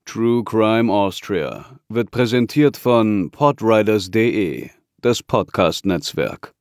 True Crime Austria wird präsentiert von podriders.de, das Podcast-Netzwerk.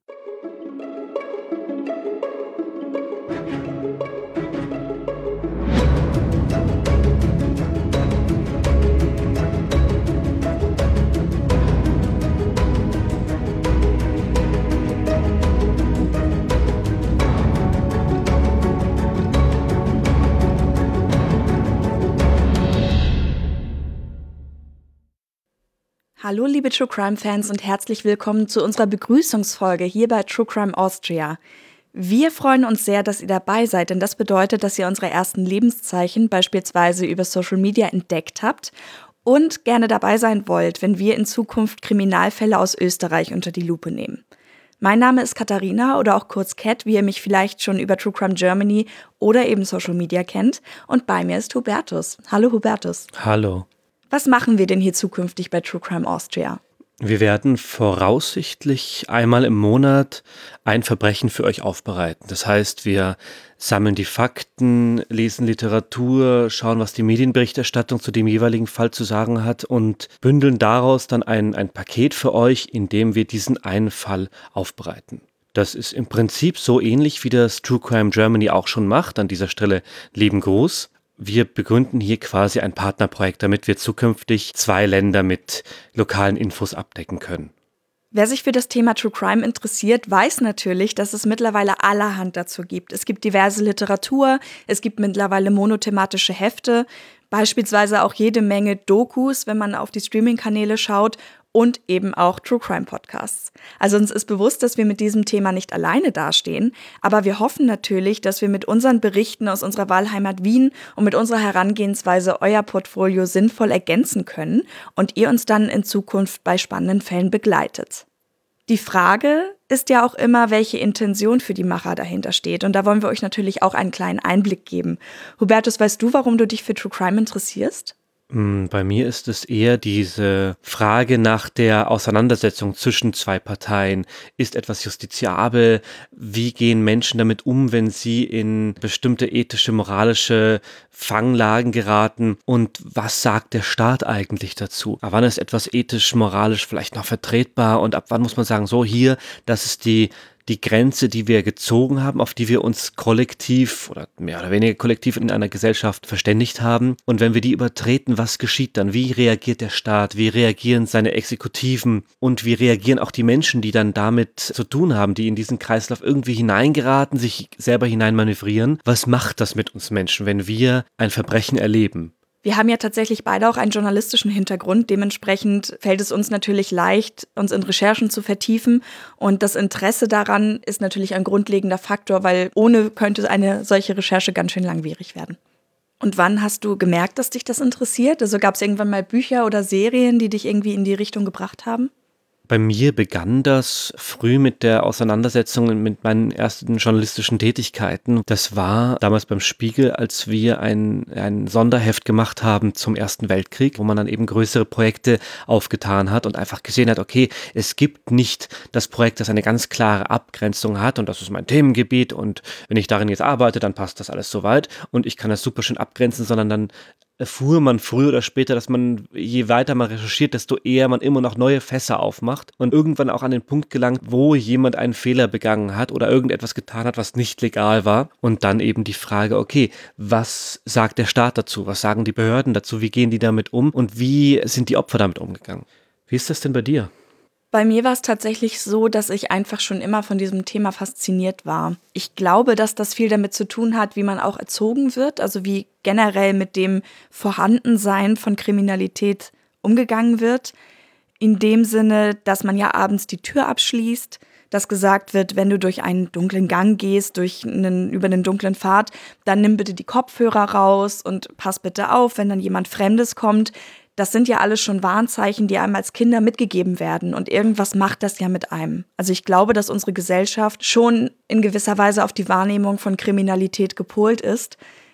Hallo liebe True Crime Fans und herzlich willkommen zu unserer Begrüßungsfolge hier bei True Crime Austria. Wir freuen uns sehr, dass ihr dabei seid, denn das bedeutet, dass ihr unsere ersten Lebenszeichen beispielsweise über Social Media entdeckt habt und gerne dabei sein wollt, wenn wir in Zukunft Kriminalfälle aus Österreich unter die Lupe nehmen. Mein Name ist Katharina oder auch kurz Cat, wie ihr mich vielleicht schon über True Crime Germany oder eben Social Media kennt. Und bei mir ist Hubertus. Hallo Hubertus. Hallo. Was machen wir denn hier zukünftig bei True Crime Austria? Wir werden voraussichtlich einmal im Monat ein Verbrechen für euch aufbereiten. Das heißt, wir sammeln die Fakten, lesen Literatur, schauen, was die Medienberichterstattung zu dem jeweiligen Fall zu sagen hat und bündeln daraus dann ein Paket für euch, in dem wir diesen einen Fall aufbereiten. Das ist im Prinzip so ähnlich, wie das True Crime Germany auch schon macht. An dieser Stelle lieben Gruß. Wir begründen hier quasi ein Partnerprojekt, damit wir zukünftig 2 Länder mit lokalen Infos abdecken können. Wer sich für das Thema True Crime interessiert, weiß natürlich, dass es mittlerweile allerhand dazu gibt. Es gibt diverse Literatur, es gibt mittlerweile monothematische Hefte, beispielsweise auch jede Menge Dokus, wenn man auf die Streaming-Kanäle schaut, und eben auch True Crime Podcasts. Also uns ist bewusst, dass wir mit diesem Thema nicht alleine dastehen, aber wir hoffen natürlich, dass wir mit unseren Berichten aus unserer Wahlheimat Wien und mit unserer Herangehensweise euer Portfolio sinnvoll ergänzen können und ihr uns dann in Zukunft bei spannenden Fällen begleitet. Die Frage ist ja auch immer, welche Intention für die Macher dahinter steht, und da wollen wir euch natürlich auch einen kleinen Einblick geben. Hubertus, weißt du, warum du dich für True Crime interessierst? Bei mir ist es eher diese Frage nach der Auseinandersetzung zwischen 2 Parteien. Ist etwas justiziabel? Wie gehen Menschen damit um, wenn sie in bestimmte ethische, moralische Fanglagen geraten? Und was sagt der Staat eigentlich dazu? Ab wann ist etwas ethisch, moralisch vielleicht noch vertretbar? Und ab wann muss man sagen, so hier, das ist die Grenze, die wir gezogen haben, auf die wir uns kollektiv oder mehr oder weniger kollektiv in einer Gesellschaft verständigt haben. Und wenn wir die übertreten, was geschieht dann? Wie reagiert der Staat? Wie reagieren seine Exekutiven? Und wie reagieren auch die Menschen, die dann damit zu tun haben, die in diesen Kreislauf irgendwie hineingeraten, sich selber hineinmanövrieren? Was macht das mit uns Menschen, wenn wir ein Verbrechen erleben? Wir haben ja tatsächlich beide auch einen journalistischen Hintergrund. Dementsprechend fällt es uns natürlich leicht, uns in Recherchen zu vertiefen. Und das Interesse daran ist natürlich ein grundlegender Faktor, weil ohne könnte eine solche Recherche ganz schön langwierig werden. Und wann hast du gemerkt, dass dich das interessiert? Also gab es irgendwann mal Bücher oder Serien, die dich irgendwie in die Richtung gebracht haben? Bei mir begann das früh mit der Auseinandersetzung mit meinen ersten journalistischen Tätigkeiten. Das war damals beim Spiegel, als wir ein Sonderheft gemacht haben zum Ersten Weltkrieg, wo man dann eben größere Projekte aufgetan hat und einfach gesehen hat, okay, es gibt nicht das Projekt, das eine ganz klare Abgrenzung hat und das ist mein Themengebiet und wenn ich darin jetzt arbeite, dann passt das alles soweit und ich kann das super schön abgrenzen, sondern dann erfuhr man früher oder später, dass man, je weiter man recherchiert, desto eher man immer noch neue Fässer aufmacht und irgendwann auch an den Punkt gelangt, wo jemand einen Fehler begangen hat oder irgendetwas getan hat, was nicht legal war. Und dann eben die Frage, okay, was sagt der Staat dazu? Was sagen die Behörden dazu? Wie gehen die damit um? Und wie sind die Opfer damit umgegangen? Wie ist das denn bei dir? Bei mir war es tatsächlich so, dass ich einfach schon immer von diesem Thema fasziniert war. Ich glaube, dass das viel damit zu tun hat, wie man auch erzogen wird, also wie generell mit dem Vorhandensein von Kriminalität umgegangen wird. In dem Sinne, dass man ja abends die Tür abschließt, dass gesagt wird, wenn du durch einen dunklen Gang gehst, über einen dunklen Pfad, dann nimm bitte die Kopfhörer raus und pass bitte auf, wenn dann jemand Fremdes kommt. Das sind ja alles schon Warnzeichen, die einem als Kinder mitgegeben werden. Und irgendwas macht das ja mit einem. Also ich glaube, dass unsere Gesellschaft schon in gewisser Weise auf die Wahrnehmung von Kriminalität gepolt ist,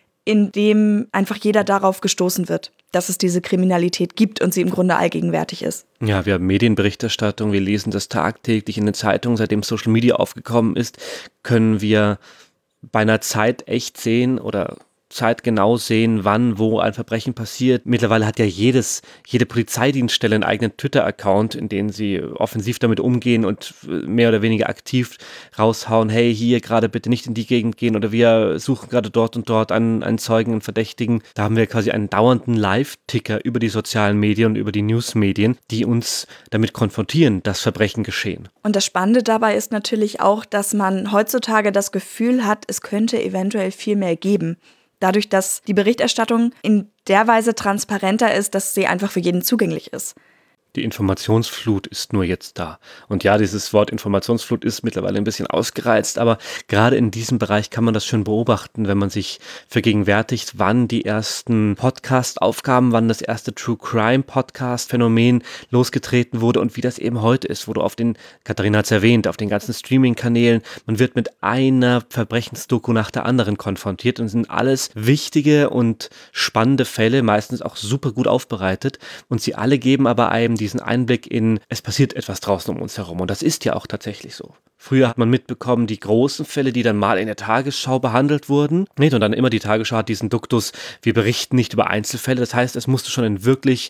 indem einfach jeder darauf gestoßen wird, dass es diese Kriminalität gibt und sie im Grunde allgegenwärtig ist. Ja, wir haben Medienberichterstattung, wir lesen das tagtäglich in den Zeitungen. Seitdem Social Media aufgekommen ist, können wir bei einer Zeit echt sehen oder Zeit genau sehen, wann, wo ein Verbrechen passiert. Mittlerweile hat ja jede Polizeidienststelle einen eigenen Twitter-Account, in dem sie offensiv damit umgehen und mehr oder weniger aktiv raushauen, hey, hier gerade bitte nicht in die Gegend gehen oder wir suchen gerade dort und dort einen Zeugen, einen Verdächtigen. Da haben wir quasi einen dauernden Live-Ticker über die sozialen Medien und über die Newsmedien, die uns damit konfrontieren, dass Verbrechen geschehen. Und das Spannende dabei ist natürlich auch, dass man heutzutage das Gefühl hat, es könnte eventuell viel mehr geben. Dadurch, dass die Berichterstattung in der Weise transparenter ist, dass sie einfach für jeden zugänglich ist. Die Informationsflut ist nur jetzt da. Und ja, dieses Wort Informationsflut ist mittlerweile ein bisschen ausgereizt, aber gerade in diesem Bereich kann man das schön beobachten, wenn man sich vergegenwärtigt, wann die ersten Podcast-Aufgaben, wann das erste True-Crime-Podcast-Phänomen losgetreten wurde und wie das eben heute ist, wo du Katharina hat es erwähnt, auf den ganzen Streaming-Kanälen, man wird mit einer Verbrechensdoku nach der anderen konfrontiert und sind alles wichtige und spannende Fälle, meistens auch super gut aufbereitet und sie alle geben aber einem diesen Einblick in, es passiert etwas draußen um uns herum. Und das ist ja auch tatsächlich so. Früher hat man mitbekommen, die großen Fälle, die dann mal in der Tagesschau behandelt wurden. Und dann immer die Tagesschau hat diesen Duktus, wir berichten nicht über Einzelfälle. Das heißt, es musste schon ein wirklich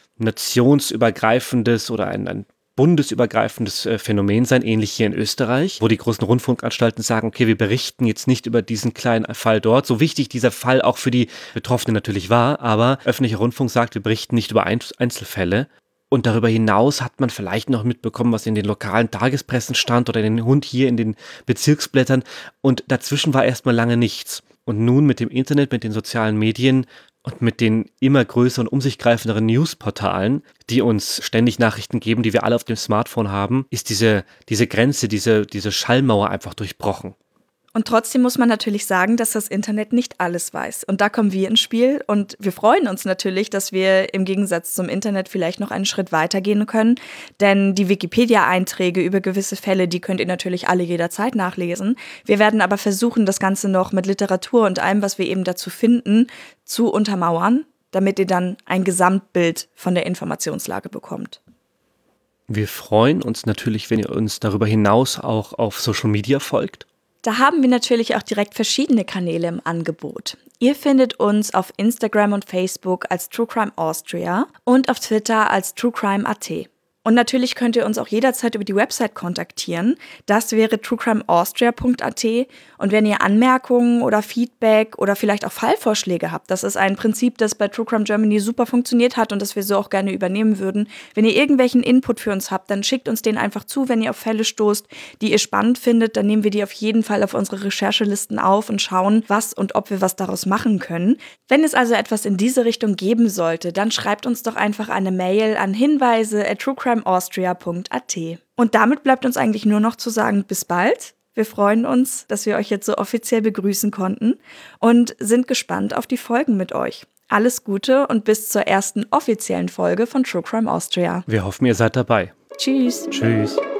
nationsübergreifendes oder ein bundesübergreifendes Phänomen sein, ähnlich hier in Österreich, wo die großen Rundfunkanstalten sagen, okay, wir berichten jetzt nicht über diesen kleinen Fall dort, so wichtig dieser Fall auch für die Betroffenen natürlich war, aber öffentlicher Rundfunk sagt, wir berichten nicht über Einzelfälle. Und darüber hinaus hat man vielleicht noch mitbekommen, was in den lokalen Tagespressen stand oder in den Hund hier in den Bezirksblättern. Und dazwischen war erstmal lange nichts. Und nun mit dem Internet, mit den sozialen Medien und mit den immer größeren, um sich greifenderen Newsportalen, die uns ständig Nachrichten geben, die wir alle auf dem Smartphone haben, ist diese Grenze, diese Schallmauer einfach durchbrochen. Und trotzdem muss man natürlich sagen, dass das Internet nicht alles weiß. Und da kommen wir ins Spiel und wir freuen uns natürlich, dass wir im Gegensatz zum Internet vielleicht noch einen Schritt weitergehen können. Denn die Wikipedia-Einträge über gewisse Fälle, die könnt ihr natürlich alle jederzeit nachlesen. Wir werden aber versuchen, das Ganze noch mit Literatur und allem, was wir eben dazu finden, zu untermauern, damit ihr dann ein Gesamtbild von der Informationslage bekommt. Wir freuen uns natürlich, wenn ihr uns darüber hinaus auch auf Social Media folgt. Da haben wir natürlich auch direkt verschiedene Kanäle im Angebot. Ihr findet uns auf Instagram und Facebook als True Crime Austria und auf Twitter als TrueCrime.at. Und natürlich könnt ihr uns auch jederzeit über die Website kontaktieren. Das wäre truecrimeaustria.at. Und wenn ihr Anmerkungen oder Feedback oder vielleicht auch Fallvorschläge habt, das ist ein Prinzip, das bei True Crime Germany super funktioniert hat und das wir so auch gerne übernehmen würden. Wenn ihr irgendwelchen Input für uns habt, dann schickt uns den einfach zu. Wenn ihr auf Fälle stoßt, die ihr spannend findet, dann nehmen wir die auf jeden Fall auf unsere Recherchelisten auf und schauen, was und ob wir was daraus machen können. Wenn es also etwas in diese Richtung geben sollte, dann schreibt uns doch einfach eine Mail an hinweise@truecrimeaustria.at. Und damit bleibt uns eigentlich nur noch zu sagen, bis bald. Wir freuen uns, dass wir euch jetzt so offiziell begrüßen konnten und sind gespannt auf die Folgen mit euch. Alles Gute und bis zur ersten offiziellen Folge von True Crime Austria. Wir hoffen, ihr seid dabei. Tschüss. Tschüss.